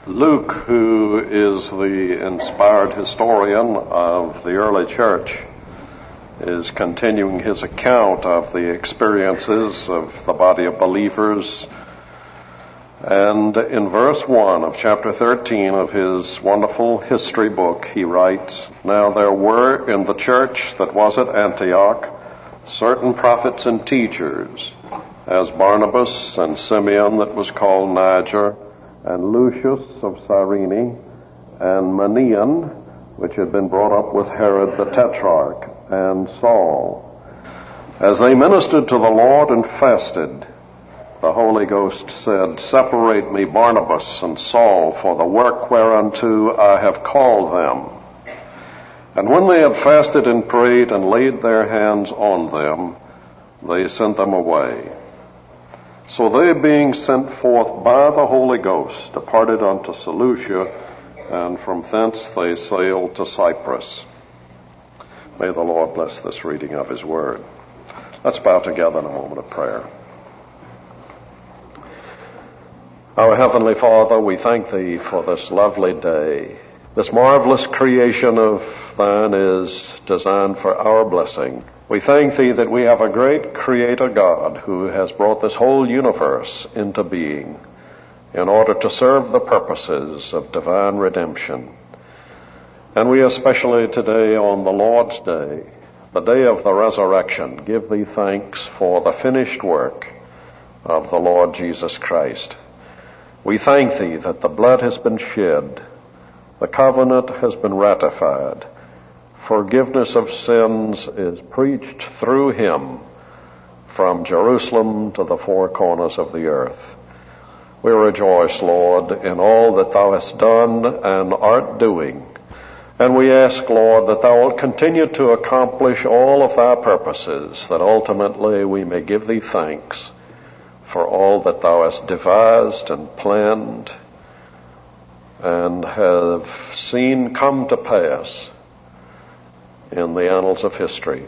Luke, who is the inspired historian of the early church, is continuing his account of the experiences of the body of believers. And in verse 1 of chapter 13 of his wonderful history book, he writes, "Now there were in the church that was at Antioch certain prophets and teachers, as Barnabas and Simeon that was called Niger, and Lucius of Cyrene, and Manaen, which had been brought up with Herod the Tetrarch, and Saul. As they ministered to the Lord and fasted, the Holy Ghost said, Separate me Barnabas and Saul for the work whereunto I have called them. And when they had fasted and prayed and laid their hands on them, they sent them away. So they, being sent forth by the Holy Ghost, departed unto Seleucia, and from thence they sailed to Cyprus." May the Lord bless this reading of His Word. Let's bow together in a moment of prayer. Our Heavenly Father, we thank Thee for this lovely day. This marvelous creation of Thine is designed for our blessing. We thank Thee that we have a great Creator God who has brought this whole universe into being in order to serve the purposes of divine redemption. And we especially today on the Lord's Day, the day of the resurrection, give Thee thanks for the finished work of the Lord Jesus Christ. We thank Thee that the blood has been shed, the covenant has been ratified, forgiveness of sins is preached through Him from Jerusalem to the four corners of the earth. We rejoice, Lord, in all that Thou hast done and art doing. And we ask, Lord, that Thou wilt continue to accomplish all of Thy purposes, that ultimately we may give Thee thanks for all that Thou hast devised and planned and have seen come to pass in the annals of history.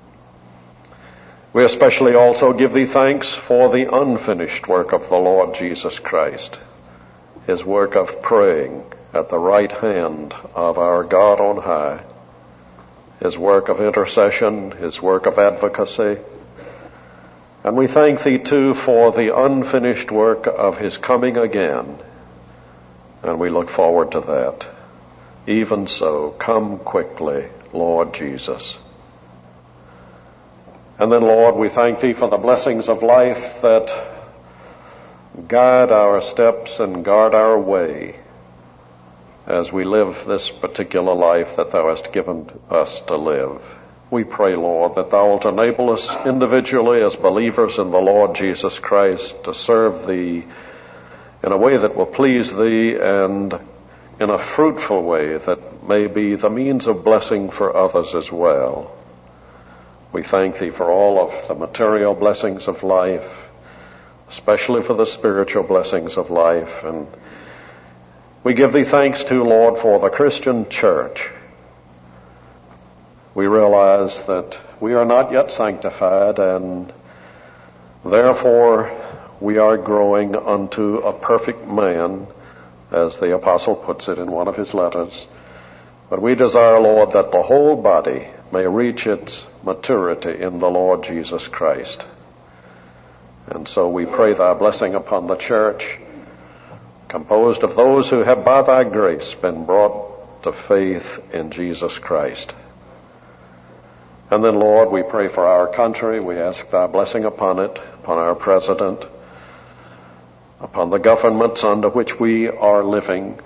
We especially also give Thee thanks for the unfinished work of the Lord Jesus Christ, His work of praying at the right hand of our God on high, His work of intercession, His work of advocacy. And we thank Thee too for the unfinished work of His coming again. And we look forward to that. Even so, come quickly, Lord Jesus. And then, Lord, we thank Thee for the blessings of life that guide our steps and guard our way as we live this particular life that Thou hast given us to live. We pray, Lord, that Thou wilt enable us individually as believers in the Lord Jesus Christ to serve Thee in a way that will please Thee and in a fruitful way that may be the means of blessing for others as well. We thank Thee for all of the material blessings of life, especially for the spiritual blessings of life. And we give Thee thanks too, Lord, for the Christian church. We realize that we are not yet sanctified, and therefore we are growing unto a perfect man, as the apostle puts it in one of his letters. But we desire, Lord, that the whole body may reach its maturity in the Lord Jesus Christ. And so we pray Thy blessing upon the church, composed of those who have by Thy grace been brought to faith in Jesus Christ. And then, Lord, we pray for our country. We ask Thy blessing upon it, upon our president, upon the governments under which we are living.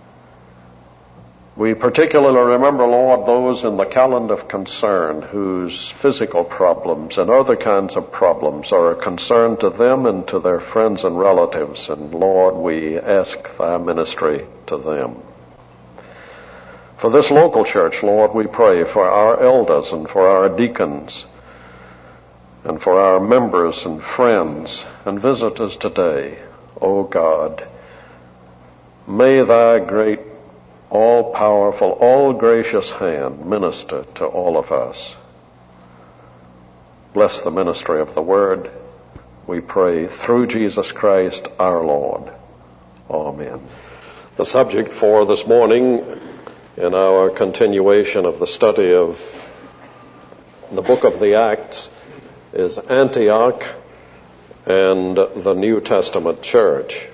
We particularly remember, Lord, those in the calendar of concern whose physical problems and other kinds of problems are a concern to them and to their friends and relatives. And, Lord, we ask Thy ministry to them. For this local church, Lord, we pray for our elders and for our deacons and for our members and friends and visitors today. O God, may Thy great, all-powerful, all-gracious hand minister to all of us. Bless the ministry of the Word, we pray, through Jesus Christ our Lord. Amen. The subject for this morning in our continuation of the study of the book of the Acts is Antioch and the New Testament church.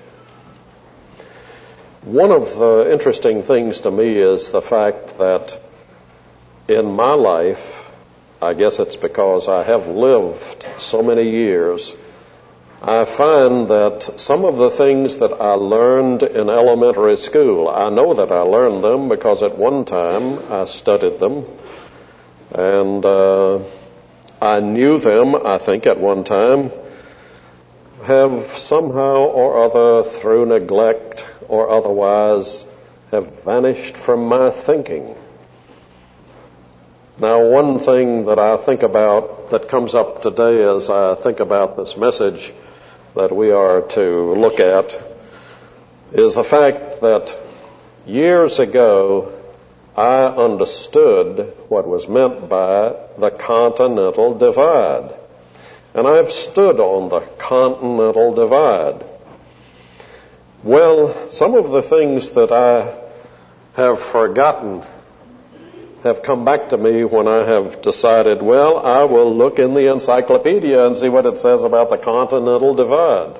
One of the interesting things to me is the fact that in my life, I guess it's because I have lived so many years, I find that some of the things that I learned in elementary school, I know that I learned them because at one time I studied them, and I knew them, I think, at one time, have somehow or other, through neglect or otherwise, have vanished from my thinking. Now, one thing that I think about that comes up today as I think about this message that we are to look at is the fact that years ago I understood what was meant by the Continental Divide. And I've stood on the Continental Divide. Well, some of the things that I have forgotten have come back to me when I have decided, well, I will look in the encyclopedia and see what it says about the Continental Divide.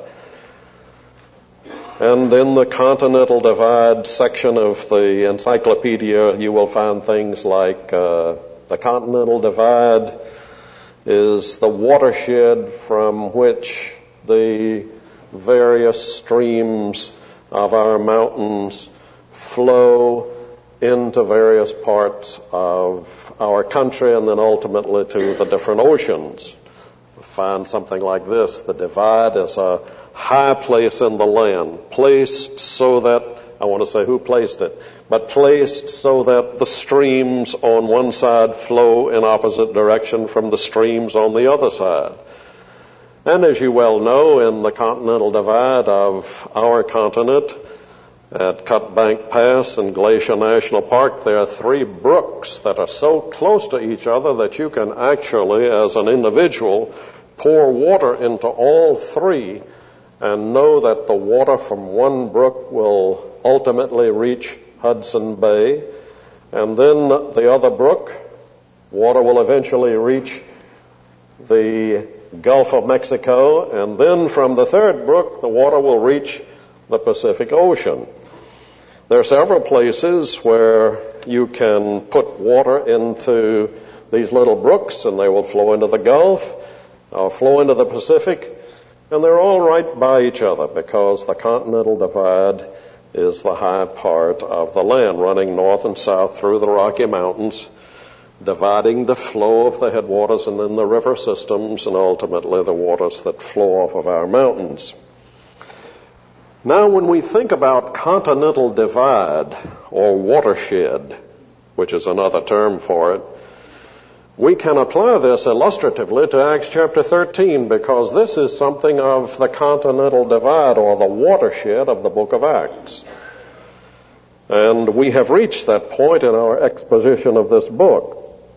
And in the Continental Divide section of the encyclopedia, you will find things like the Continental Divide is the watershed from which the various streams of our mountains flow into various parts of our country and then ultimately to the different oceans. We find something like this. The divide is a high place in the land, placed so that, I want to say who placed it, but placed so that the streams on one side flow in opposite direction from the streams on the other side. And as you well know, in the Continental Divide of our continent, at Cut Bank Pass and Glacier National Park, there are three brooks that are so close to each other that you can actually, as an individual, pour water into all three and know that the water from one brook will ultimately reach Hudson Bay, and then the other brook, water will eventually reach the Gulf of Mexico, and then from the third brook, the water will reach the Pacific Ocean. There are several places where you can put water into these little brooks and they will flow into the Gulf or flow into the Pacific, and they're all right by each other because the Continental Divide is the high part of the land running north and south through the Rocky Mountains, dividing the flow of the headwaters and then the river systems and ultimately the waters that flow off of our mountains. Now, when we think about Continental Divide or watershed, which is another term for it, we can apply this illustratively to Acts chapter 13 because this is something of the Continental Divide or the watershed of the book of Acts. And we have reached that point in our exposition of this book.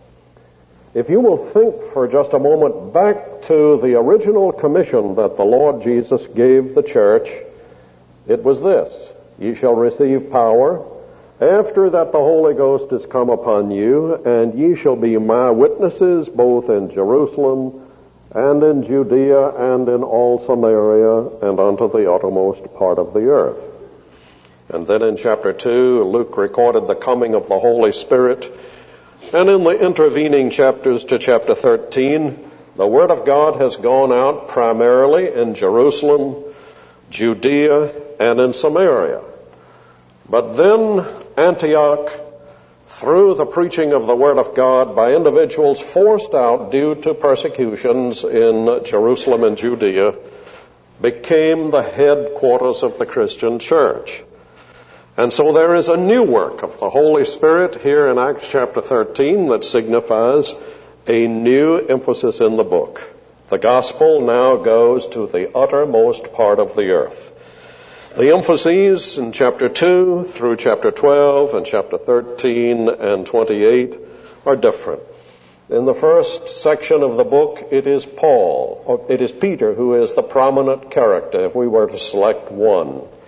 If you will think for just a moment back to the original commission that the Lord Jesus gave the church, it was this: ye shall receive power after that the Holy Ghost is come upon you, and ye shall be my witnesses both in Jerusalem and in Judea and in all Samaria and unto the uttermost part of the earth. And then in chapter 2, Luke recorded the coming of the Holy Spirit. And in the intervening chapters to chapter 13, the Word of God has gone out primarily in Jerusalem, Judea, and in Samaria. But then Antioch, through the preaching of the Word of God by individuals forced out due to persecutions in Jerusalem and Judea, became the headquarters of the Christian church. And so there is a new work of the Holy Spirit here in Acts chapter 13 that signifies a new emphasis in the book. The gospel now goes to the uttermost part of the earth. The emphases in chapter 2 through chapter 12 and chapter 13 and 28 are different. In the first section of the book, it is Peter who is the prominent character, if we were to select one.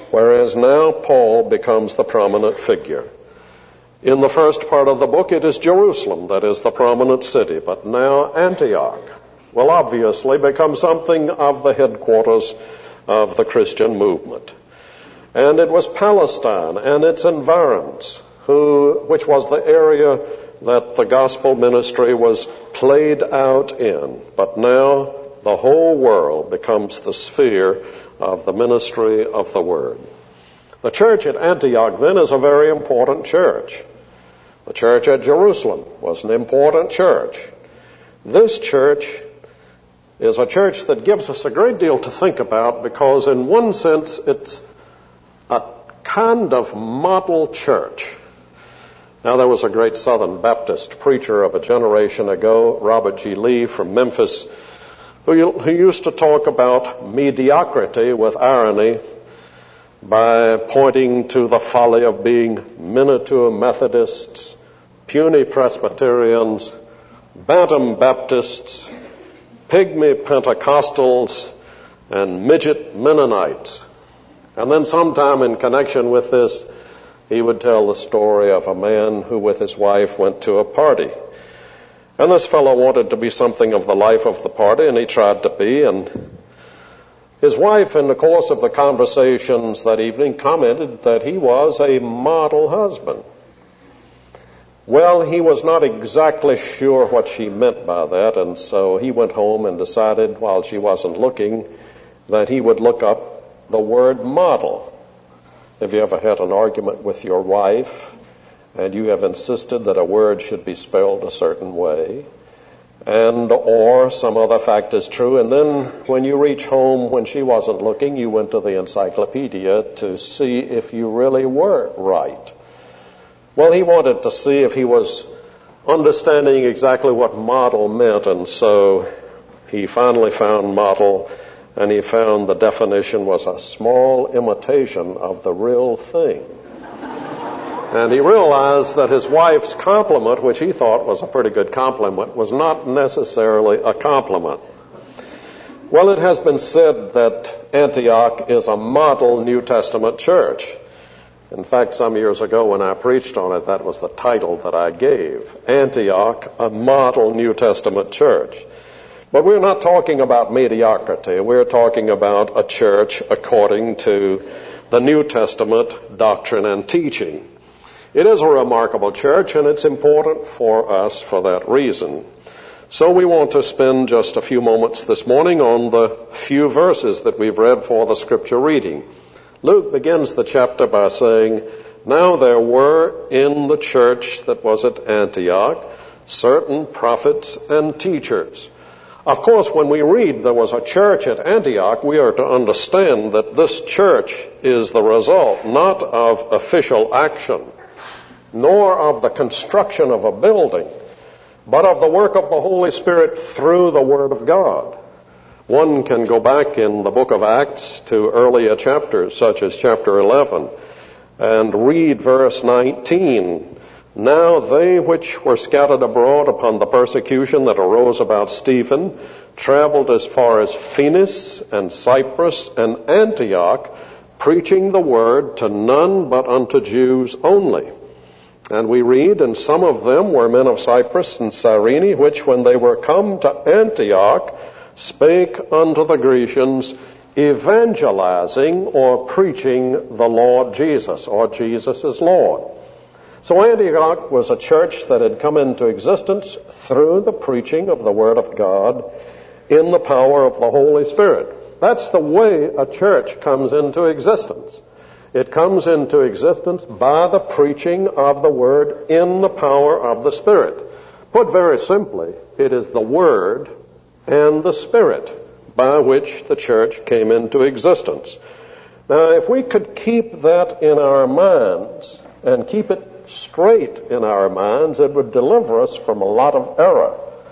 whereas now Paul becomes the prominent figure. In the first part of the book, it is Jerusalem that is the prominent city, but now Antioch will obviously become something of the headquarters of the Christian movement. And it was Palestine and its environs, which was the area that the gospel ministry was played out in. But now the whole world becomes the sphere of the ministry of the Word. The church at Antioch then is a very important church. The church at Jerusalem was an important church. This church is a church that gives us a great deal to think about because in one sense it's a kind of model church. Now there was a great Southern Baptist preacher of a generation ago, Robert G. Lee from Memphis, who used to talk about mediocrity with irony by pointing to the folly of being Miniature Methodists, puny Presbyterians, Bantam Baptists, pygmy Pentecostals, and midget Mennonites. And then sometime in connection with this, he would tell the story of a man who with his wife went to a party. And this fellow wanted to be something of the life of the party, and he tried to be. And his wife, in the course of the conversations that evening, commented that he was a model husband. Well, he was not exactly sure what she meant by that, and so he went home and decided, while she wasn't looking, that he would look up the word model. Have you ever had an argument with your wife and you have insisted that a word should be spelled a certain way, and or some other fact is true, and then when you reach home when she wasn't looking, you went to the encyclopedia to see if you really were right? Well, he wanted to see if he was understanding exactly what model meant, and so he finally found model, and he found the definition was a small imitation of the real thing. And he realized that his wife's compliment, which he thought was a pretty good compliment, was not necessarily a compliment. Well, it has been said that Antioch is a model New Testament church. In fact, some years ago when I preached on it, that was the title that I gave. Antioch, a model New Testament church. But we're not talking about mediocrity. We're talking about a church according to the New Testament doctrine and teaching. It is a remarkable church, and it's important for us for that reason. So we want to spend just a few moments this morning on the few verses that we've read for the scripture reading. Luke begins the chapter by saying, "Now there were in the church that was at Antioch certain prophets and teachers." Of course, when we read there was a church at Antioch, we are to understand that this church is the result not of official action, nor of the construction of a building, but of the work of the Holy Spirit through the Word of God. One can go back in the book of Acts to earlier chapters, such as chapter 11, and read verse 19. "Now they which were scattered abroad upon the persecution that arose about Stephen traveled as far as Phoenix and Cyprus and Antioch, preaching the word to none but unto Jews only. And we read, and some of them were men of Cyprus and Cyrene, which when they were come to Antioch, spake unto the Grecians, evangelizing," or preaching the Lord Jesus, or Jesus is Lord. So Antioch was a church that had come into existence through the preaching of the Word of God in the power of the Holy Spirit. That's the way a church comes into existence. It comes into existence by the preaching of the Word in the power of the Spirit. Put very simply, it is the Word and the Spirit by which the church came into existence. Now, if we could keep that in our minds and keep it straight in our minds, it would deliver us from a lot of error.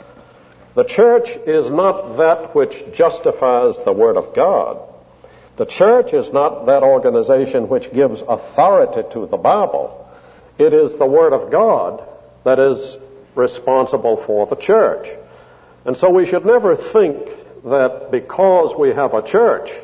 The church is not that which justifies the Word of God. The church is not that organization which gives authority to the Bible. It is the Word of God that is responsible for the church. And so we should never think that because we have a church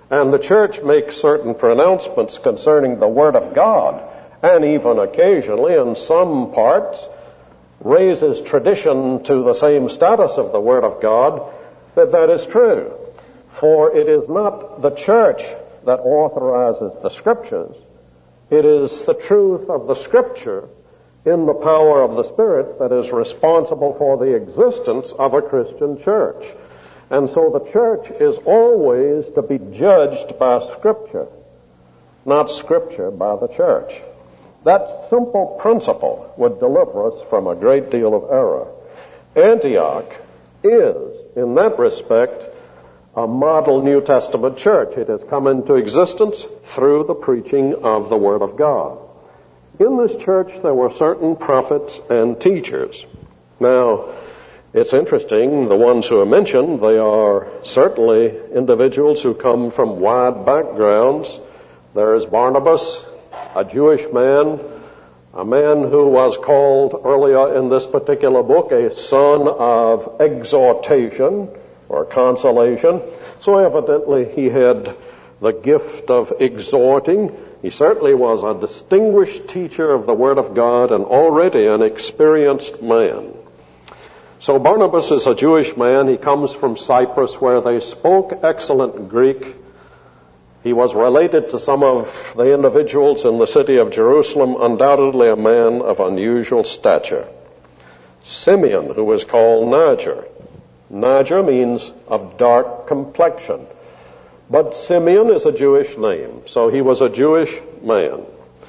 And the church makes certain pronouncements concerning the Word of God, and even occasionally, in some parts, raises tradition to the same status of the Word of God, that is true. For it is not the church that authorizes the Scriptures. It is the truth of the Scripture in the power of the Spirit that is responsible for the existence of a Christian church. And so the church is always to be judged by Scripture, not Scripture by the church. That simple principle would deliver us from a great deal of error. Antioch is, in that respect, a model New Testament church. It has come into existence through the preaching of the Word of God. In this church, there were certain prophets and teachers. Now, it's interesting, the ones who are mentioned, they are certainly individuals who come from wide backgrounds. There is Barnabas, a Jewish man, a man who was called earlier in this particular book a son of exhortation or consolation. So evidently he had the gift of exhorting. He certainly was a distinguished teacher of the Word of God and already an experienced man. So Barnabas is a Jewish man. He comes from Cyprus, where they spoke excellent Greek. He was related to some of the individuals in the city of Jerusalem, undoubtedly a man of unusual stature. Simeon, who was called Niger. Niger means of dark complexion. But Simeon is a Jewish name, so he was a Jewish man.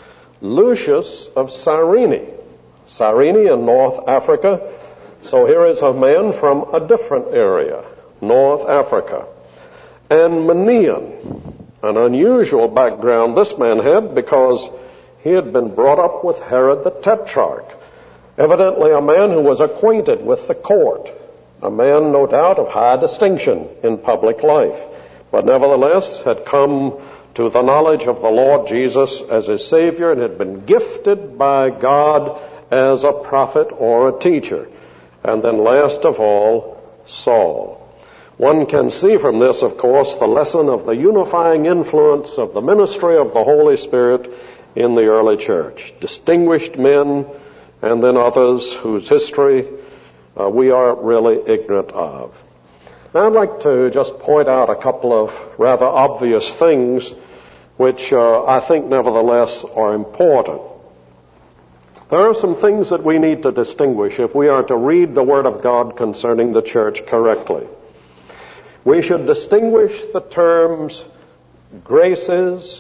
Lucius of Cyrene. Cyrene in North Africa. So here is a man from a different area, North Africa. And Manaen, an unusual background this man had because he had been brought up with Herod the Tetrarch. Evidently a man who was acquainted with the court, a man no doubt of high distinction in public life, but nevertheless had come to the knowledge of the Lord Jesus as his Savior and had been gifted by God as a prophet or a teacher. And then last of all, Saul. One can see from this, of course, the lesson of the unifying influence of the ministry of the Holy Spirit in the early church. Distinguished men and then others whose history we are really ignorant of. Now, I'd like to just point out a couple of rather obvious things which I think nevertheless are important. There are some things that we need to distinguish if we are to read the Word of God concerning the church correctly. We should distinguish the terms graces,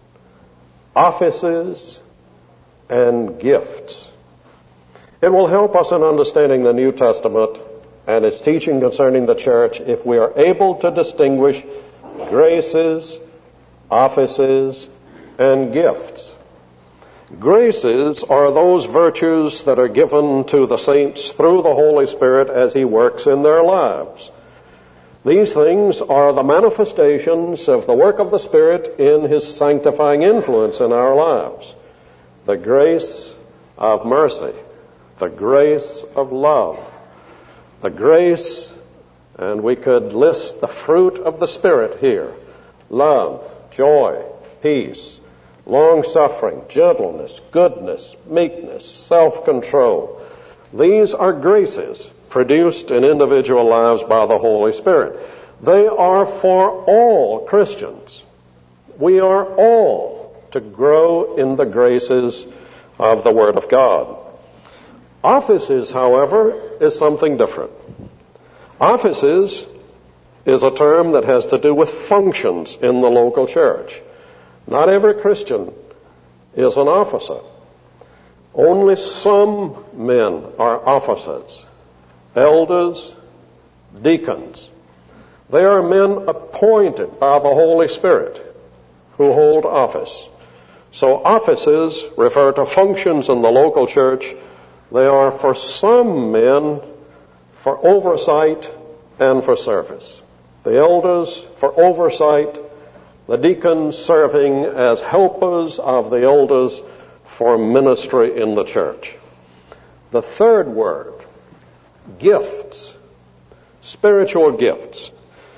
offices, and gifts. It will help us in understanding the New Testament and its teaching concerning the church if we are able to distinguish graces, offices, and gifts. Graces are those virtues that are given to the saints through the Holy Spirit as He works in their lives. These things are the manifestations of the work of the Spirit in His sanctifying influence in our lives. The grace of mercy, the grace of love, the grace, and we could list the fruit of the Spirit here: love, joy, peace, long-suffering, gentleness, goodness, meekness, self-control. These are graces produced in individual lives by the Holy Spirit. They are for all Christians. We are all to grow in the graces of the Word of God. Offices, however, is something different. Offices is a term that has to do with functions in the local church. Not every Christian is an officer. Only some men are officers, elders, deacons. They are men appointed by the Holy Spirit who hold office. So offices refer to functions in the local church. They are for some men for oversight and for service. The elders for oversight, the deacons serving as helpers of the elders for ministry in the church. The third word, gifts, spiritual gifts.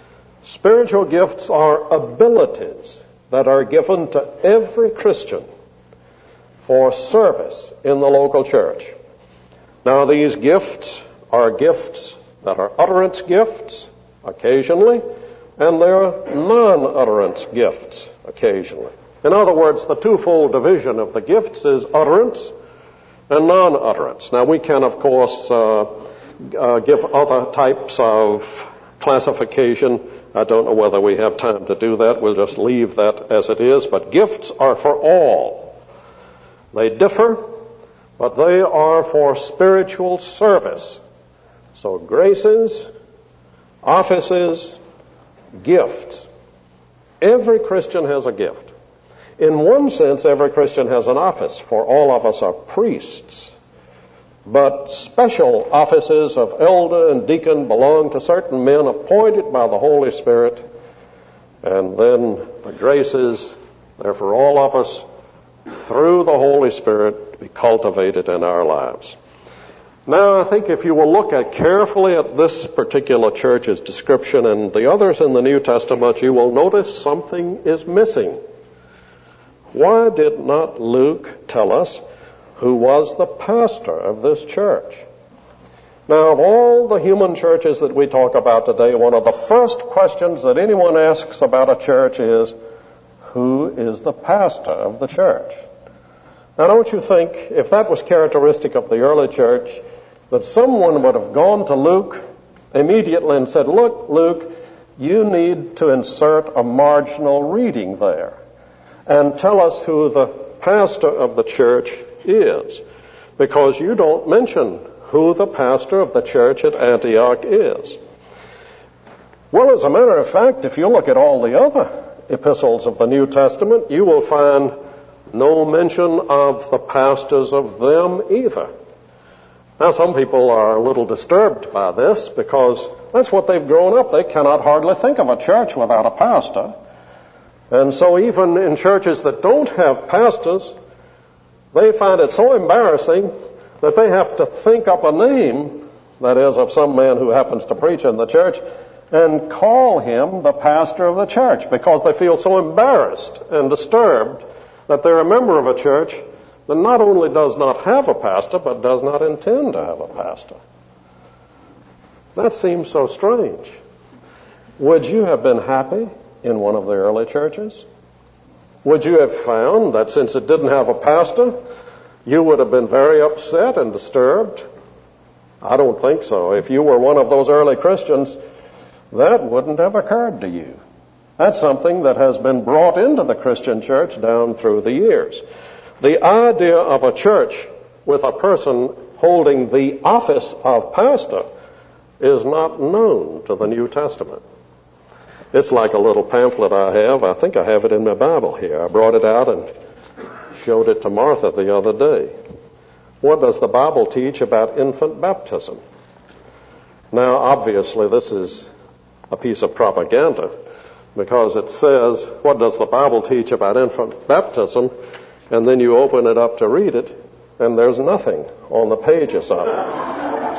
Spiritual gifts are abilities that are given to every Christian for service in the local church. Now, these gifts are gifts that are utterance gifts occasionally, and they're non-utterance gifts occasionally. In other words, the twofold division of the gifts is utterance and non-utterance. Now, we can, of course, give other types of classification. I don't know whether we have time to do that. We'll just leave that as it is. But gifts are for all. They differ, but they are for spiritual service. So graces, offices, gifts. Every Christian has a gift. In one sense, every Christian has an office, for all of us are priests. But special offices of elder and deacon belong to certain men appointed by the Holy Spirit. And then the graces, they're for all of us through the Holy Spirit to be cultivated in our lives. Now, I think if you will look carefully at this particular church's description and the others in the New Testament, you will notice something is missing. Why did not Luke tell us who was the pastor of this church? Now, of all the human churches that we talk about today, one of the first questions that anyone asks about a church is, who is the pastor of the church? Now, don't you think, if that was characteristic of the early church, that someone would have gone to Luke immediately and said, look, Luke, you need to insert a marginal reading there and tell us who the pastor of the church is, because you don't mention who the pastor of the church at Antioch is. Well, as a matter of fact, if you look at all the other epistles of the New Testament, you will find no mention of the pastors of them either. Now, some people are a little disturbed by this because that's what they've grown up. They cannot hardly think of a church without a pastor. And so even in churches that don't have pastors, they find it so embarrassing that they have to think up a name, that is, of some man who happens to preach in the church, and call him the pastor of the church, because they feel so embarrassed and disturbed that they're a member of a church that not only does not have a pastor, but does not intend to have a pastor. That seems so strange. Would you have been happy in one of the early churches? Would you have found that since it didn't have a pastor, you would have been very upset and disturbed? I don't think so. If you were one of those early Christians, that wouldn't have occurred to you. That's something that has been brought into the Christian church down through the years. The idea of a church with a person holding the office of pastor is not known to the New Testament. It's like a little pamphlet I have. I think I have it in my Bible here. I brought it out and showed it to Martha the other day. What does the Bible teach about infant baptism? Now, obviously, this is a piece of propaganda, because it says, what does the Bible teach about infant baptism? And then you open it up to read it, and there's nothing on the pages of it.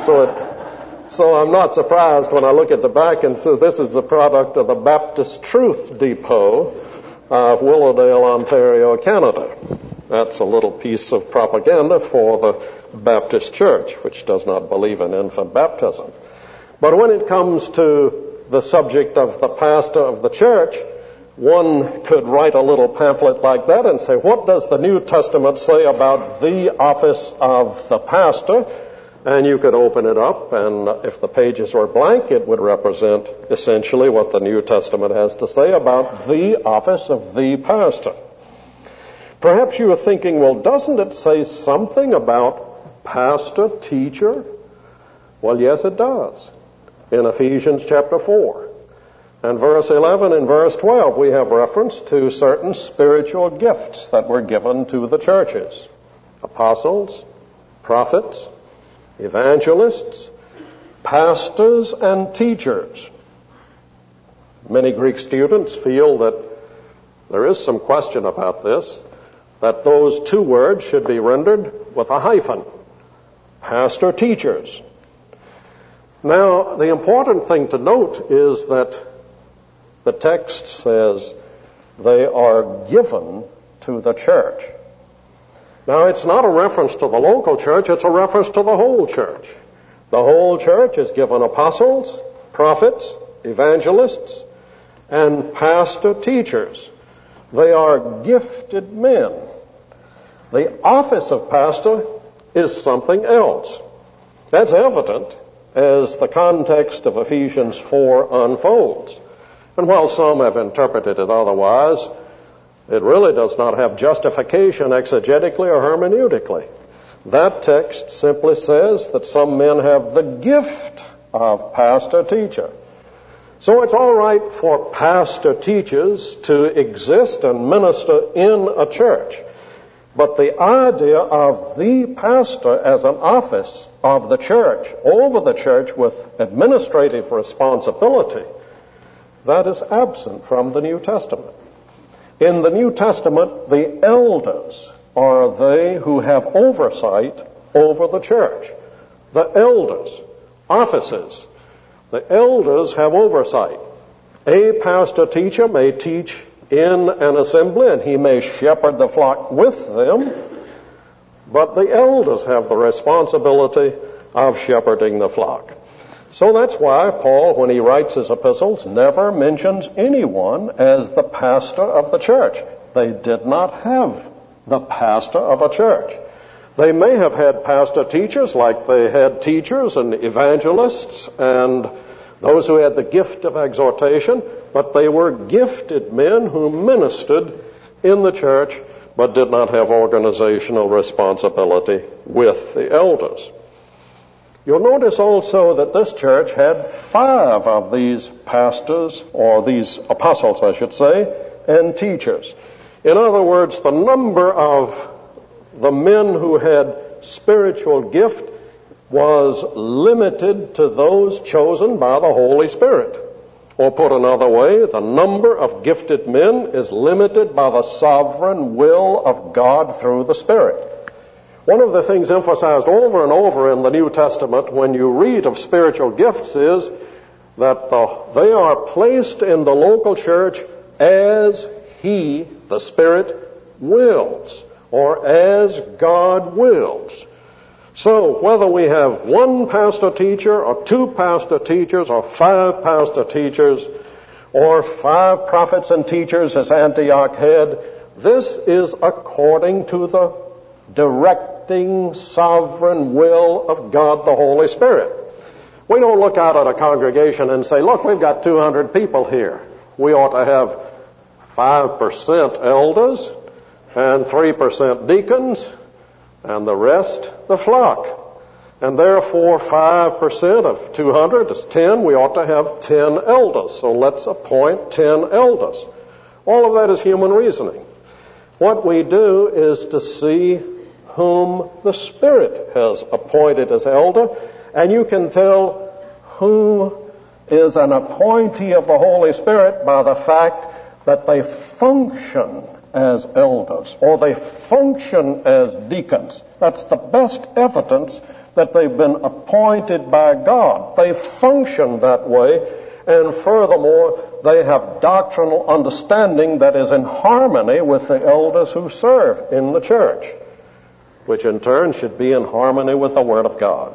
So I'm not surprised when I look at the back and say this is the product of the Baptist Truth Depot of Willowdale, Ontario, Canada. That's a little piece of propaganda for the Baptist Church, which does not believe in infant baptism. But when it comes to the subject of the pastor of the church, one could write a little pamphlet like that and say, what does the New Testament say about the office of the pastor? And you could open it up, and if the pages were blank, it would represent essentially what the New Testament has to say about the office of the pastor. Perhaps you are thinking, well, doesn't it say something about pastor, teacher? Well, yes, it does. In Ephesians chapter 4 and verse 11 and verse 12, we have reference to certain spiritual gifts that were given to the churches. Apostles, prophets, evangelists, pastors, and teachers. Many Greek students feel that there is some question about this, that those two words should be rendered with a hyphen. Pastor, teachers. Now, the important thing to note is that The text says they are given to the church. Now, it's not a reference to the local church, it's a reference to the whole church. The whole church is given apostles, prophets, evangelists, and pastor teachers. They are gifted men. The office of pastor is something else. That's evident as the context of Ephesians 4 unfolds. And while some have interpreted it otherwise, it really does not have justification exegetically or hermeneutically. That text simply says that some men have the gift of pastor-teacher. So it's all right for pastor-teachers to exist and minister in a church. But the idea of the pastor as an office of the church, over the church with administrative responsibility, that is absent from the New Testament. In the New Testament, the elders are they who have oversight over the church. The elders, offices, the elders have oversight. A pastor-teacher may teach in an assembly and he may shepherd the flock with them, but the elders have the responsibility of shepherding the flock. So that's why Paul, when he writes his epistles, never mentions anyone as the pastor of the church. They did not have the pastor of a church. They may have had pastor teachers like they had teachers and evangelists and those who had the gift of exhortation, but they were gifted men who ministered in the church but did not have organizational responsibility with the elders. You'll notice also that this church had 5 of these pastors, or these apostles, I should say, and teachers. In other words, the number of the men who had spiritual gift was limited to those chosen by the Holy Spirit. Or put another way, the number of gifted men is limited by the sovereign will of God through the Spirit. One of the things emphasized over and over in the New Testament when you read of spiritual gifts is that they are placed in the local church as He, the Spirit, wills, or as God wills. So whether we have 1 pastor teacher or 2 pastor teachers or 5 pastor teachers or 5 prophets and teachers as Antioch had, this is according to the directing sovereign will of God the Holy Spirit. We don't look out at a congregation and say, look, we've got 200 people here. We ought to have 5% elders and 3% deacons and the rest the flock. And therefore 5% of 200 is 10. We ought to have 10 elders. So let's appoint 10 elders. All of that is human reasoning. What we do is to see whom the Spirit has appointed as elder, and you can tell who is an appointee of the Holy Spirit by the fact that they function as elders or they function as deacons. That's the best evidence that they've been appointed by God. They function that way, and furthermore, they have doctrinal understanding that is in harmony with the elders who serve in the church, which in turn should be in harmony with the Word of God.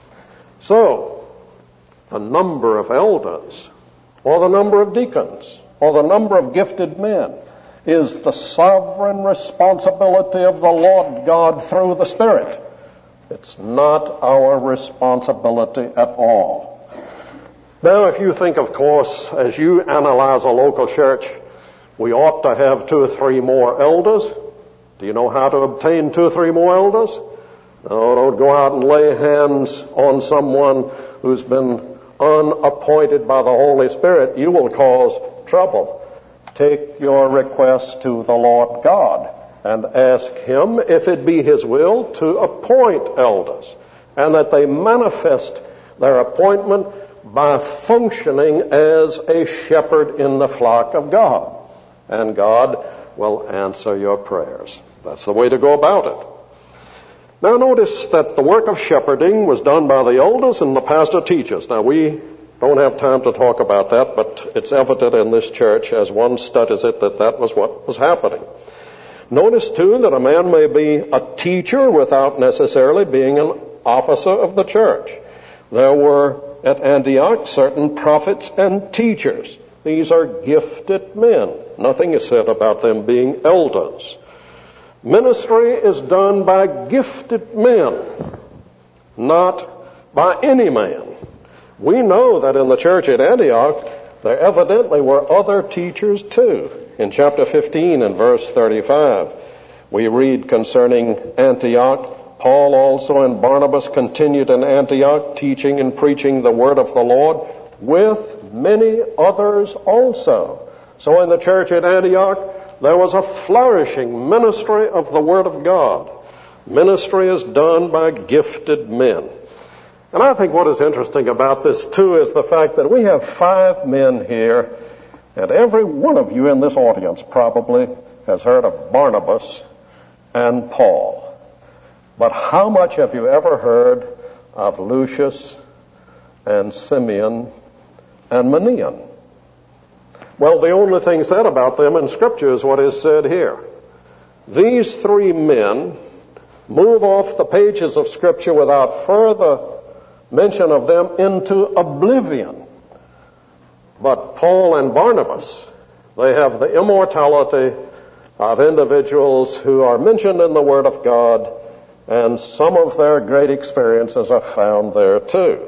So, the number of elders, or the number of deacons, or the number of gifted men, is the sovereign responsibility of the Lord God through the Spirit. It's not our responsibility at all. Now, if you think, of course, as you analyze a local church, we ought to have 2 or 3 more elders. Do you know how to obtain 2 or 3 more elders? No, don't go out and lay hands on someone who's been unappointed by the Holy Spirit. You will cause trouble. Take your request to the Lord God and ask Him, if it be His will, to appoint elders, and that they manifest their appointment by functioning as a shepherd in the flock of God. And God will answer your prayers. That's the way to go about it. Now notice that the work of shepherding was done by the elders and the pastor teachers. Now we Don't have time to talk about that, but it's evident in this church as one studies it that was what was happening. Notice, too, that a man may be a teacher without necessarily being an officer of the church. There were at Antioch certain prophets and teachers. These are gifted men. Nothing is said about them being elders. Ministry is done by gifted men, not by any man. We know that in the church at Antioch, there evidently were other teachers too. In chapter 15 and verse 35, we read concerning Antioch, Paul also and Barnabas continued in Antioch, teaching and preaching the word of the Lord, with many others also. So in the church at Antioch, there was a flourishing ministry of the word of God. Ministry is done by gifted men. And I think what is interesting about this, too, is the fact that we have 5 men here, and every one of you in this audience probably has heard of Barnabas and Paul. But how much have you ever heard of Lucius and Simeon and Manaen? Well, the only thing said about them in Scripture is what is said here. These 3 men move off the pages of Scripture without further mention of them into oblivion. But Paul and Barnabas, they have the immortality of individuals who are mentioned in the Word of God, and some of their great experiences are found there too.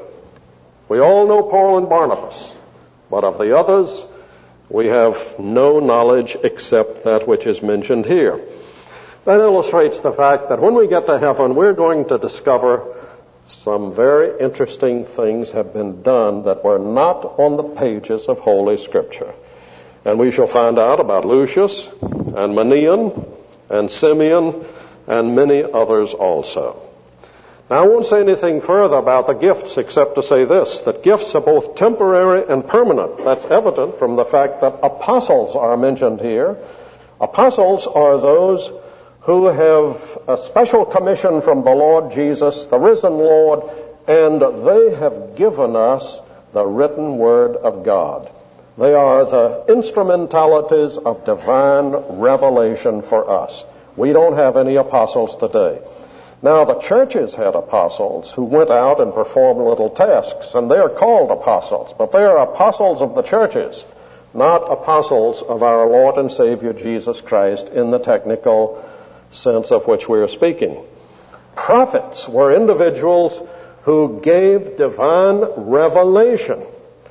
We all know Paul and Barnabas, but of the others, we have no knowledge except that which is mentioned here. That illustrates the fact that when we get to heaven, we're going to discover some very interesting things have been done that were not on the pages of Holy Scripture. And we shall find out about Lucius and Manaen and Simeon and many others also. Now, I won't say anything further about the gifts except to say this, that gifts are both temporary and permanent. That's evident from the fact that apostles are mentioned here. Apostles are those who have a special commission from the Lord Jesus, the risen Lord, and they have given us the written word of God. They are the instrumentalities of divine revelation for us. We don't have any apostles today. Now, the churches had apostles who went out and performed little tasks, and they are called apostles, but they are apostles of the churches, not apostles of our Lord and Savior Jesus Christ in the technical sense of which we are speaking. Prophets were individuals who gave divine revelation.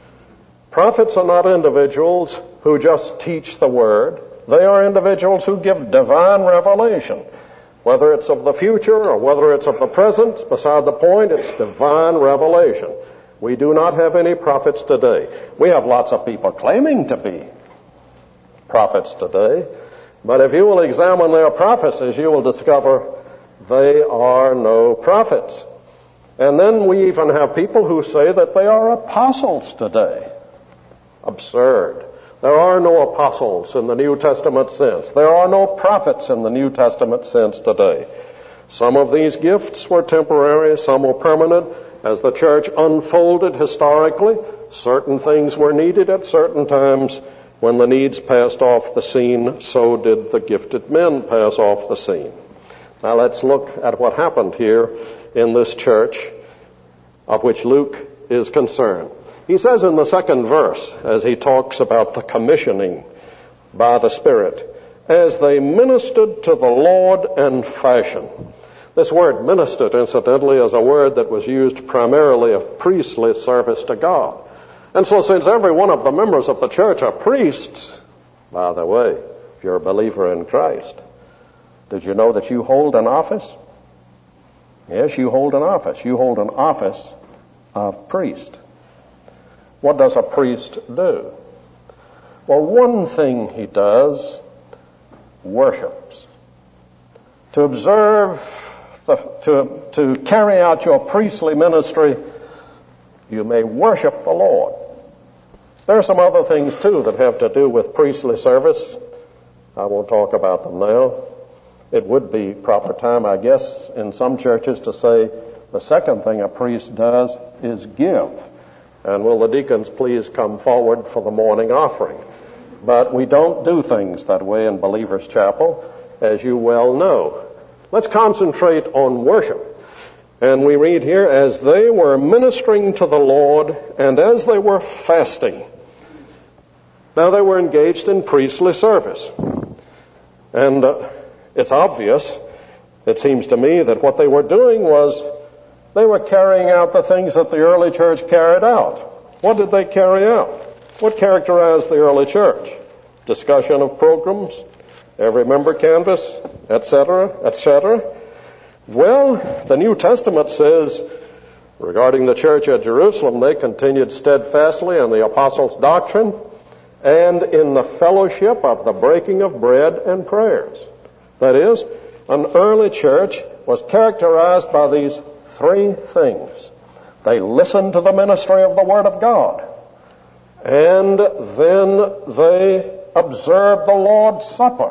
Prophets are not individuals who just teach the word. They are individuals who give divine revelation. Whether it's of the future or whether it's of the present, beside the point, it's divine revelation. We do not have any prophets today. We have lots of people claiming to be prophets today, but if you will examine their prophecies, you will discover they are no prophets. And then we even have people who say that they are apostles today. Absurd. There are no apostles in the New Testament sense. There are no prophets in the New Testament sense today. Some of these gifts were temporary, some were permanent. As the church unfolded historically, certain things were needed at certain times. When the needs passed off the scene, so did the gifted men pass off the scene. Now let's look at what happened here in this church of which Luke is concerned. He says in the 2nd verse, as he talks about the commissioning by the Spirit, as they ministered to the Lord in fashion. This word ministered, incidentally, is a word that was used primarily of priestly service to God. And so since every one of the members of the church are priests, by the way, if you're a believer in Christ, did you know that you hold an office? Yes, you hold an office. You hold an office of priest. What does a priest do? Well, one thing he does, worships. To observe, to carry out your priestly ministry, you may worship the Lord. There are some other things, too, that have to do with priestly service. I won't talk about them now. It would be proper time, I guess, in some churches to say the second thing a priest does is give. And will the deacons please come forward for the morning offering? But we don't do things that way in Believers Chapel, as you well know. Let's concentrate on worship. And we read here, as they were ministering to the Lord and as they were fasting. Now they were engaged in priestly service. And it's obvious, it seems to me, that what they were doing was they were carrying out the things that the early church carried out. What did they carry out? What characterized the early church? Discussion of programs, every member canvass, etc., etc. Well, the New Testament says, regarding the church at Jerusalem, they continued steadfastly in the apostles' doctrine and in the fellowship of the breaking of bread and prayers. That is, an early church was characterized by these three things. They listened to the ministry of the Word of God, and then they observed the Lord's Supper,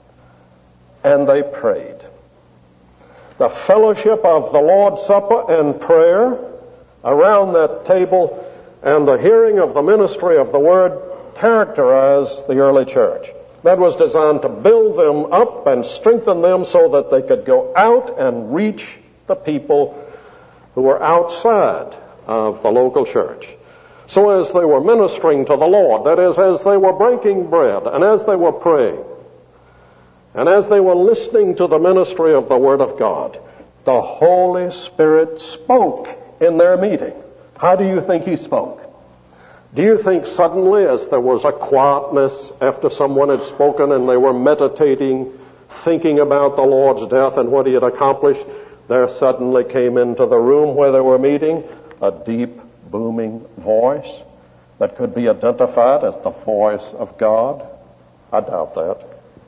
and they prayed. The fellowship of the Lord's Supper and prayer around that table and the hearing of the ministry of the Word characterized the early church. That was designed to build them up and strengthen them so that they could go out and reach the people who were outside of the local church. So as they were ministering to the Lord, that is, as they were breaking bread and as they were praying, and as they were listening to the ministry of the Word of God, the Holy Spirit spoke in their meeting. How do you think He spoke? Do you think suddenly, as there was a quietness after someone had spoken and they were meditating, thinking about the Lord's death and what He had accomplished, there suddenly came into the room where they were meeting a deep, booming voice that could be identified as the voice of God? I doubt that.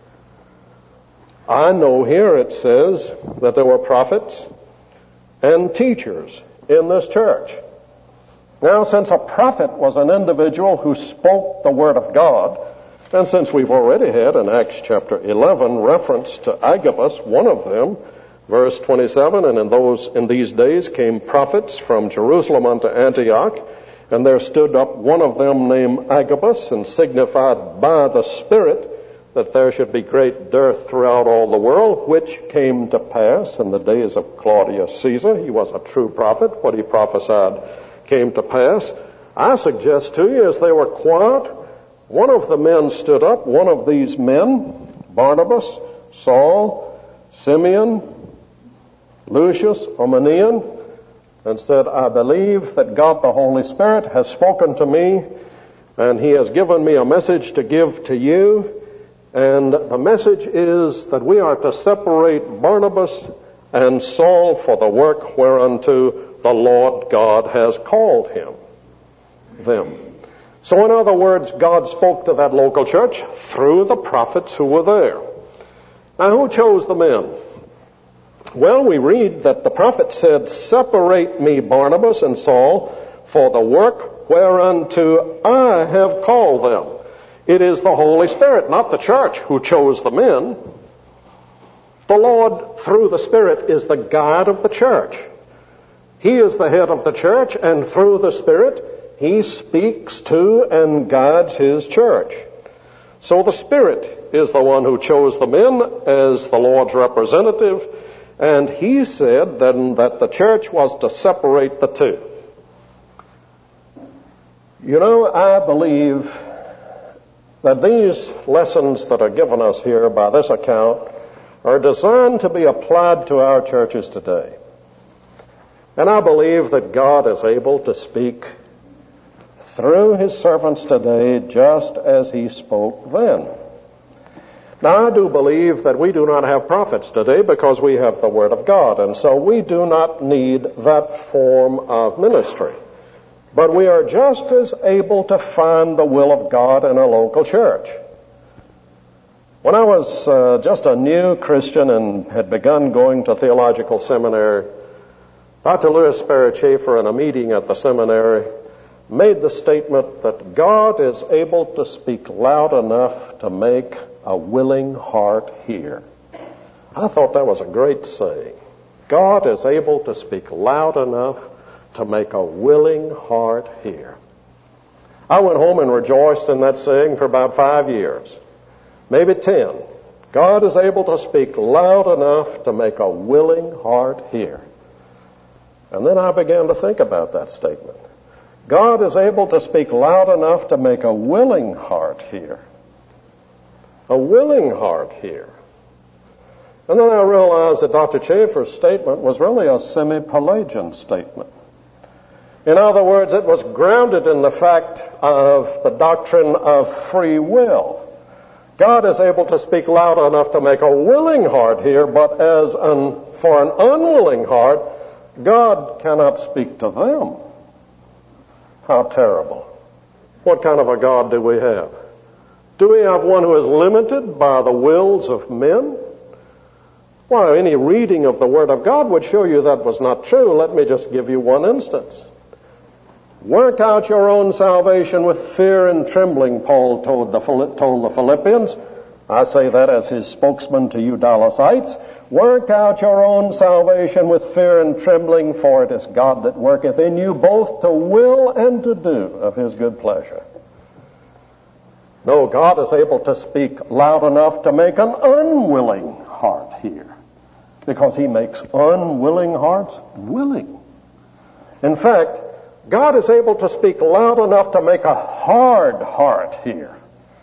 I know here it says that there were prophets and teachers in this church. Now, since a prophet was an individual who spoke the Word of God, and since we've already had in Acts chapter 11 reference to Agabus, one of them, verse 27, and in these days came prophets from Jerusalem unto Antioch, and there stood up one of them named Agabus, and signified by the Spirit that there should be great dearth throughout all the world, which came to pass in the days of Claudius Caesar. He was a true prophet. What he prophesied came to pass. I suggest to you, as they were quiet, one of the men stood up, one of these men, Barnabas, Saul, Simeon, Lucius, Manaen, and said, I believe that God the Holy Spirit has spoken to me, and He has given me a message to give to you. And the message is that we are to separate Barnabas and Saul for the work whereunto the Lord God has called them. So in other words, God spoke to that local church through the prophets who were there. Now, who chose the men? Well, we read that the prophet said, separate me, Barnabas and Saul, for the work whereunto I have called them. It is the Holy Spirit, not the church, who chose the men. The Lord, through the Spirit, is the guide of the church. He is the head of the church, and through the Spirit, He speaks to and guides His church. So the Spirit is the one who chose the men as the Lord's representative, and He said then that the church was to separate the two. You know, I believe that these lessons that are given us here by this account are designed to be applied to our churches today. And I believe that God is able to speak through His servants today just as He spoke then. Now, I do believe that we do not have prophets today because we have the Word of God, and so we do not need that form of ministry. But we are just as able to find the will of God in a local church. When I was just a new Christian and had begun going to theological seminary, Dr. Louis Sperry Chafer, in a meeting at the seminary, made the statement that God is able to speak loud enough to make a willing heart hear. I thought that was a great saying. God is able to speak loud enough to make a willing heart hear. I went home and rejoiced in that saying for about 5 years, maybe 10. God is able to speak loud enough to make a willing heart hear. And then I began to think about that statement. God is able to speak loud enough to make a willing heart hear. A willing heart hear. And then I realized that Dr. Chafer's statement was really a semi-Pelagian statement. In other words, it was grounded in the fact of the doctrine of free will. God is able to speak loud enough to make a willing heart hear, but for an unwilling heart, God cannot speak to them. How terrible. What kind of a God do we have? Do we have one who is limited by the wills of men? Well, any reading of the Word of God would show you that was not true. Let me just give you one instance. Work out your own salvation with fear and trembling, Paul told the Philippians. I say that as his spokesman to you Dalasites. Work out your own salvation with fear and trembling, for it is God that worketh in you both to will and to do of his good pleasure. No, God is able to speak loud enough to make an unwilling heart hear, because he makes unwilling hearts willing. In fact, God is able to speak loud enough to make a hard heart hear,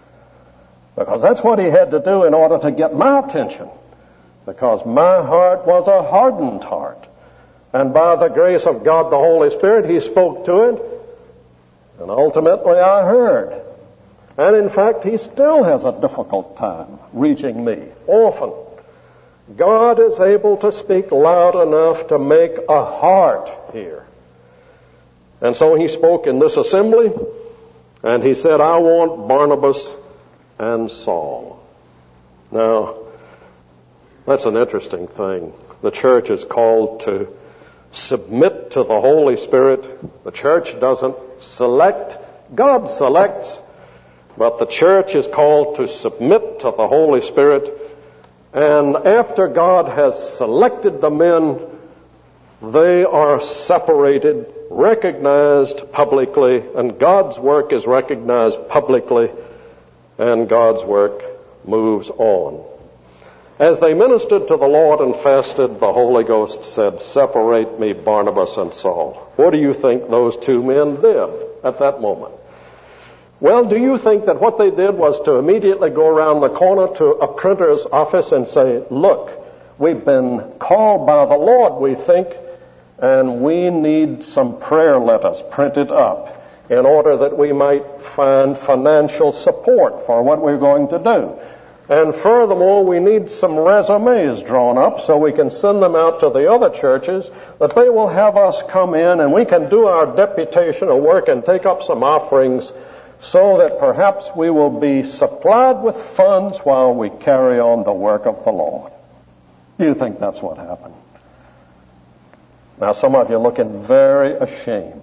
because that's what he had to do in order to get my attention, because my heart was a hardened heart. And by the grace of God the Holy Spirit, he spoke to it, and ultimately I heard. And in fact, he still has a difficult time reaching me, often. God is able to speak loud enough to make a heart hear. And so he spoke in this assembly, and he said, I want Barnabas and Saul. Now, that's an interesting thing. The church is called to submit to the Holy Spirit. The church doesn't select. God selects. But the church is called to submit to the Holy Spirit. And after God has selected the men, they are separated, recognized publicly, and God's work is recognized publicly, and God's work moves on. As they ministered to the Lord and fasted, the Holy Ghost said, separate me, Barnabas and Saul. What do you think those two men did at that moment? Well, do you think that what they did was to immediately go around the corner to a printer's office and say, look, we've been called by the Lord, we think, and we need some prayer letters printed up in order that we might find financial support for what we're going to do. And furthermore, we need some resumes drawn up so we can send them out to the other churches, that they will have us come in and we can do our deputation of work and take up some offerings, so that perhaps we will be supplied with funds while we carry on the work of the Lord. Do you think that's what happened? Now, some of you are looking very ashamed.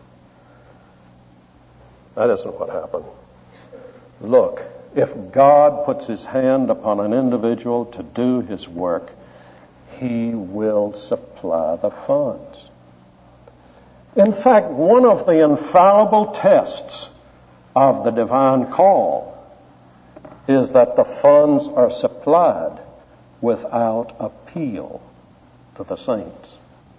That isn't what happened. Look, if God puts his hand upon an individual to do his work, he will supply the funds. In fact, one of the infallible tests of the divine call is that the funds are supplied without appeal to the saints.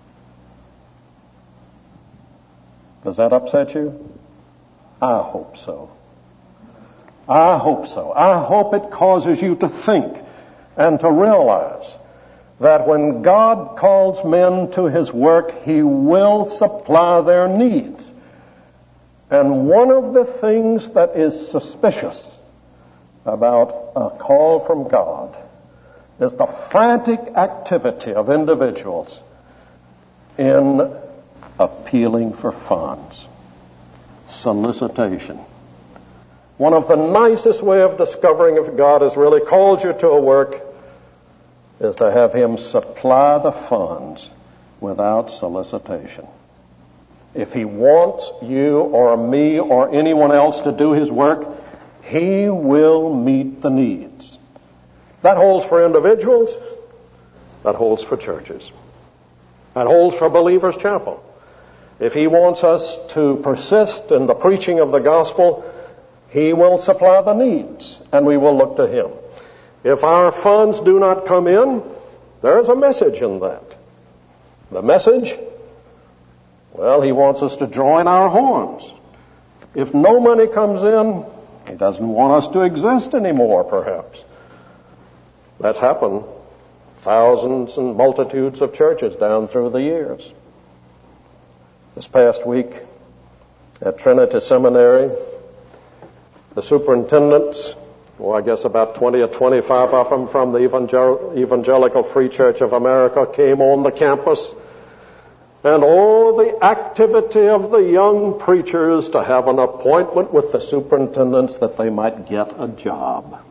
Does that upset you? I hope so. I hope so. I hope it causes you to think and to realize that when God calls men to his work, he will supply their needs. And one of the things that is suspicious about a call from God is the frantic activity of individuals in appealing for funds, solicitation. One of the nicest way of discovering if God has really called you to a work is to have him supply the funds without solicitation. If he wants you or me or anyone else to do his work, he will meet the needs. That holds for individuals. That holds for churches. That holds for Believers Chapel. If He wants us to persist in the preaching of the gospel, He will supply the needs, and we will look to Him. If our funds do not come in, there is a message in that. The message, well, He wants us to join our horns. If no money comes in, He doesn't want us to exist anymore, perhaps. That's happened. Thousands and multitudes of churches down through the years. This past week at Trinity Seminary, the superintendents, I guess about 20 or 25 of them from the Evangelical Free Church of America, came on the campus, and all the activity of the young preachers to have an appointment with the superintendents that they might get a job.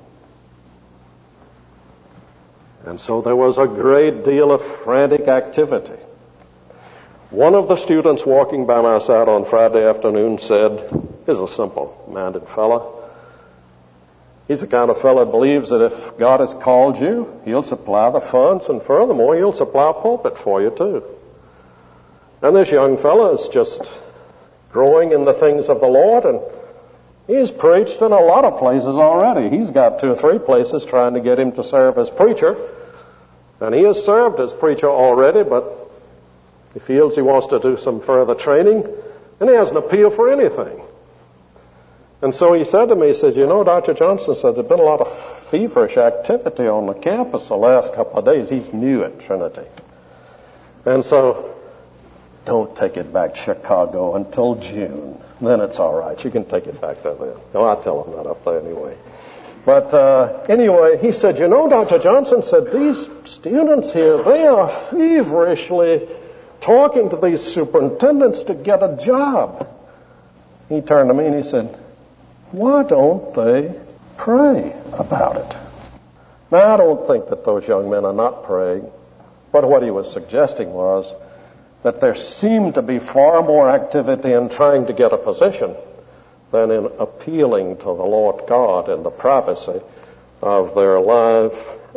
And so there was a great deal of frantic activity. One of the students walking by my side on Friday afternoon said, he's a simple-minded fellow. He's the kind of fellow that believes that if God has called you, He'll supply the funds, and furthermore, He'll supply a pulpit for you too. And this young fellow is just growing in the things of the Lord, and he's preached in a lot of places already. He's got 2 or 3 places trying to get him to serve as preacher, and he has served as preacher already, but he feels he wants to do some further training, and he has an appeal for anything. And so he said to me, he said, you know, Dr. Johnson said there's been a lot of feverish activity on the campus the last couple of days. He's new at Trinity. And so, don't take it back to Chicago until June. Then it's all right. You can take it back there then. No, I'll tell him that up there anyway. But anyway, he said, you know, Dr. Johnson said, these students here, they are feverishly talking to these superintendents to get a job. He turned to me and he said, why don't they pray about it? Now, I don't think that those young men are not praying, but what he was suggesting was that there seemed to be far more activity in trying to get a position than in appealing to the Lord God in the privacy of their lives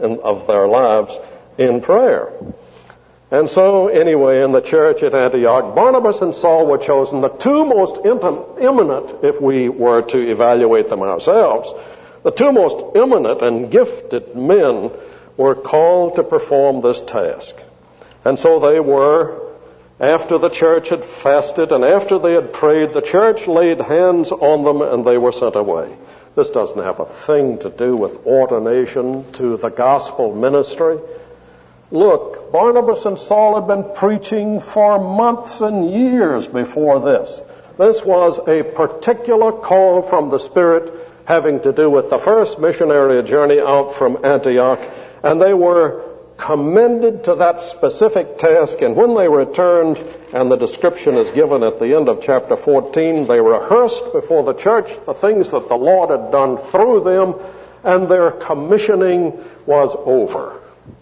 in prayer. And so, anyway, in the church at Antioch, Barnabas and Saul were chosen, the 2 most eminent, if we were to evaluate them ourselves, the 2 most eminent and gifted men were called to perform this task. And so they were, after the church had fasted and after they had prayed, the church laid hands on them and they were sent away. This doesn't have a thing to do with ordination to the gospel ministry. Look, Barnabas and Saul had been preaching for months and years before this. This was a particular call from the Spirit having to do with the first missionary journey out from Antioch, and they were commended to that specific task, and when they returned, and the description is given at the end of chapter 14, they rehearsed before the church the things that the Lord had done through them, and their commissioning was over.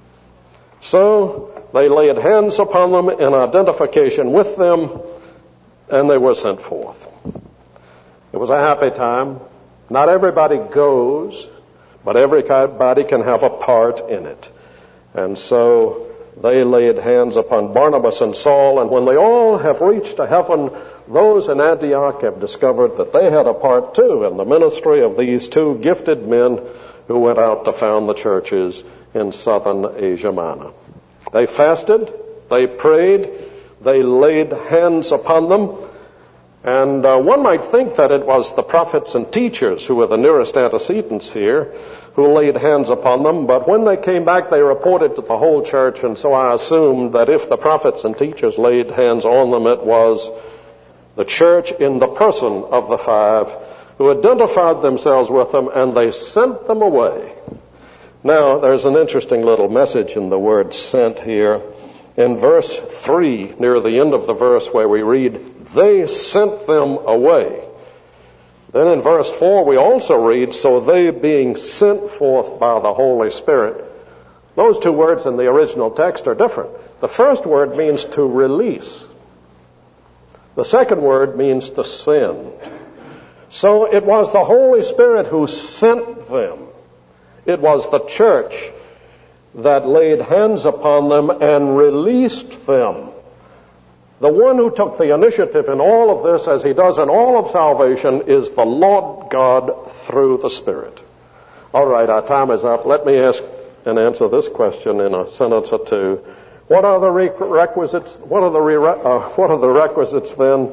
So they laid hands upon them in identification with them, and they were sent forth. It was a happy time. Not everybody goes, but everybody can have a part in it. And so they laid hands upon Barnabas and Saul, and when they all have reached to heaven, those in Antioch have discovered that they had a part too in the ministry of these 2 gifted men who went out to found the churches in southern Asia Minor. They fasted, they prayed, they laid hands upon them, and one might think that it was the prophets and teachers who were the nearest antecedents here who laid hands upon them, but when they came back they reported to the whole church, and so I assumed that if the prophets and teachers laid hands on them, it was the church in the person of the 5 who identified themselves with them, and they sent them away. Now, there's an interesting little message in the word sent here. In verse 3, near the end of the verse where we read, they sent them away. Then in verse 4 we also read, so they being sent forth by the Holy Spirit. Those 2 words in the original text are different. The first word means to release. The second word means to send. So it was the Holy Spirit who sent them. It was the church that laid hands upon them and released them. The one who took the initiative in all of this, as he does in all of salvation, is the Lord God through the Spirit. All right, our time is up. Let me ask and answer this question in a sentence or two. What are the requisites? What are the requisites then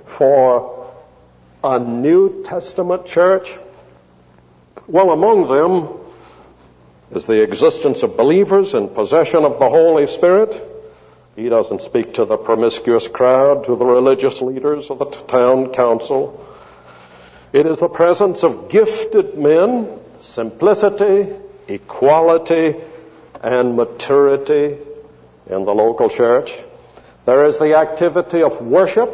for a New Testament church? Well, among them is the existence of believers in possession of the Holy Spirit. He doesn't speak to the promiscuous crowd, to the religious leaders of the town council. It is the presence of gifted men, simplicity, equality, and maturity in the local church. There is the activity of worship.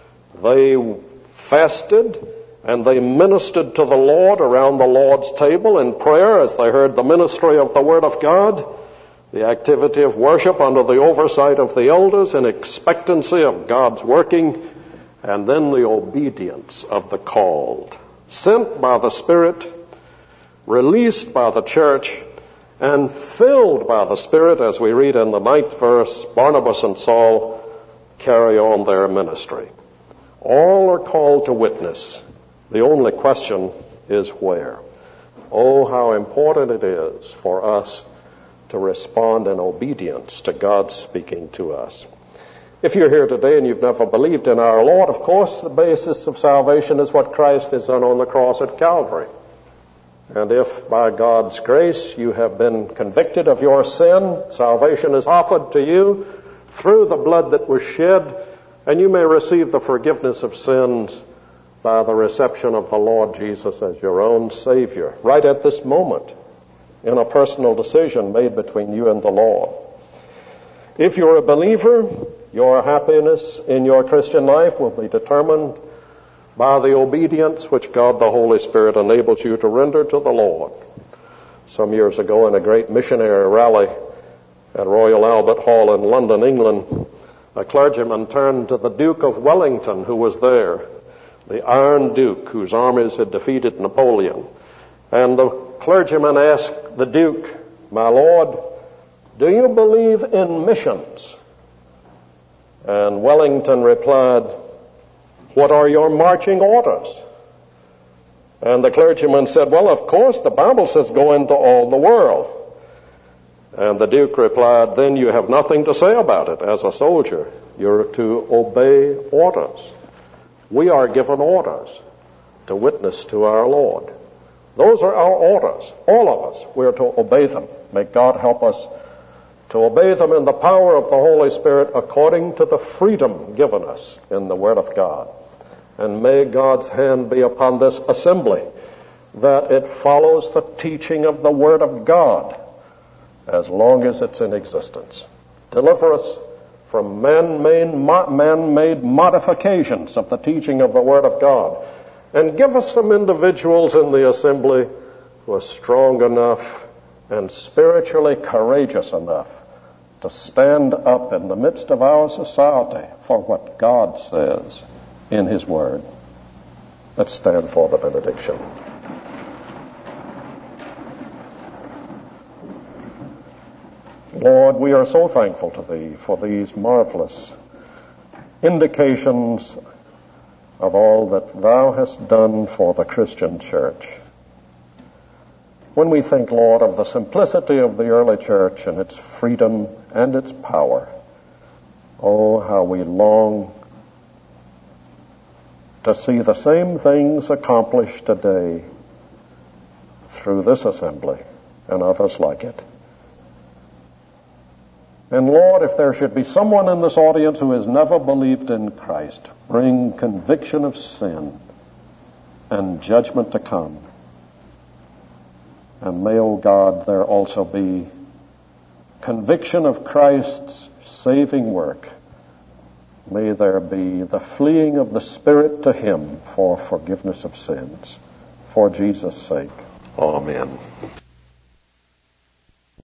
They fasted and they ministered to the Lord around the Lord's table in prayer as they heard the ministry of the Word of God. The activity of worship under the oversight of the elders in expectancy of God's working, and then the obedience of the called, sent by the Spirit, released by the church, and filled by the Spirit, as we read in the 9th verse. Barnabas and Saul carry on their ministry. All are called to witness. The only question is where. Oh, how important it is for us to respond in obedience to God speaking to us. If you're here today and you've never believed in our Lord, of course, the basis of salvation is what Christ has done on the cross at Calvary. And if by God's grace you have been convicted of your sin, salvation is offered to you through the blood that was shed, and you may receive the forgiveness of sins by the reception of the Lord Jesus as your own Savior, right at this moment, in a personal decision made between you and the Lord. If you're a believer, your happiness in your Christian life will be determined by the obedience which God the Holy Spirit enables you to render to the Lord. Some years ago in a great missionary rally at Royal Albert Hall in London, England, a clergyman turned to the Duke of Wellington, who was there, the Iron Duke, whose armies had defeated Napoleon. And the clergyman asked the Duke, "My Lord, do you believe in missions?" And Wellington replied, "What are your marching orders?" And the clergyman said, "Well, of course, the Bible says go into all the world." And the Duke replied, "Then you have nothing to say about it. As a soldier, you're to obey orders. We are given orders to witness to our Lord. Those are our orders, all of us. We're to obey them. May God help us to obey them in the power of the Holy Spirit according to the freedom given us in the Word of God. And may God's hand be upon this assembly, that it follows the teaching of the Word of God as long as it's in existence. Deliver us from man-made modifications of the teaching of the Word of God. And give us some individuals in the assembly who are strong enough and spiritually courageous enough to stand up in the midst of our society for what God says in His Word. Let's stand for the benediction. Lord, we are so thankful to Thee for these marvelous indications of all that Thou hast done for the Christian church. When we think, Lord, of the simplicity of the early church and its freedom and its power, oh, how we long to see the same things accomplished today through this assembly and others like it. And Lord, if there should be someone in this audience who has never believed in Christ, bring conviction of sin and judgment to come. And may, O God, there also be conviction of Christ's saving work. May there be the fleeing of the Spirit to Him for forgiveness of sins. For Jesus' sake. Amen.